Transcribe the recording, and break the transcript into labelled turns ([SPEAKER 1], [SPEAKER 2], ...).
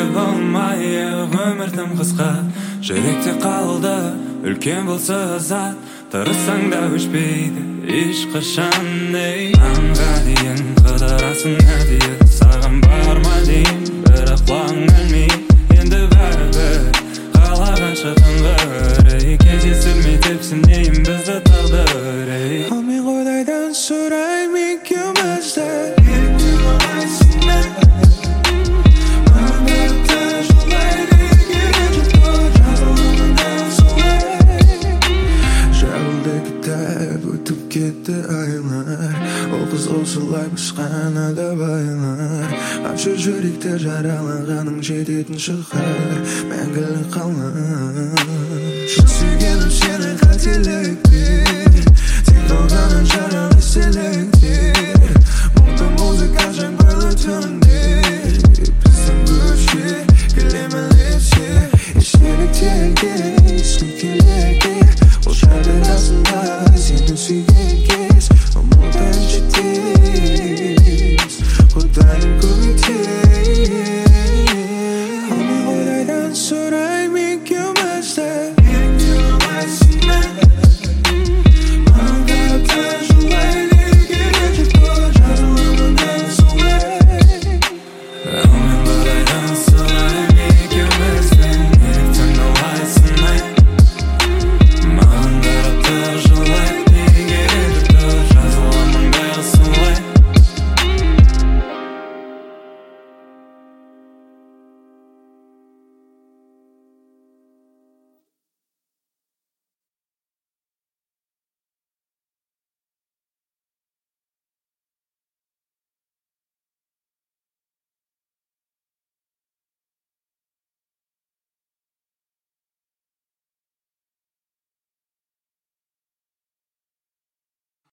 [SPEAKER 1] болмайық, өмір тым қысқа. Жүректе қалды үлкен болса зат, тырыссаң да өшпейді ешқашан. Аңға дейін қыдырасың әдейі, саған барма дейін, бірақ құлағың өлмей. Енді бәрібір қалағанша тыңғыр, кездестірмей тепсінейін бізді тағдыр.
[SPEAKER 2] Ал мен құдайдан сұраймын екеумізді, кетті айлар, ол қыз осылай басқаны да байлар. Қанша жүректі жаралағаның жететін шығар, мәңгілік қалар. Шын сүйгенім сені қателікпен, тек болғанынша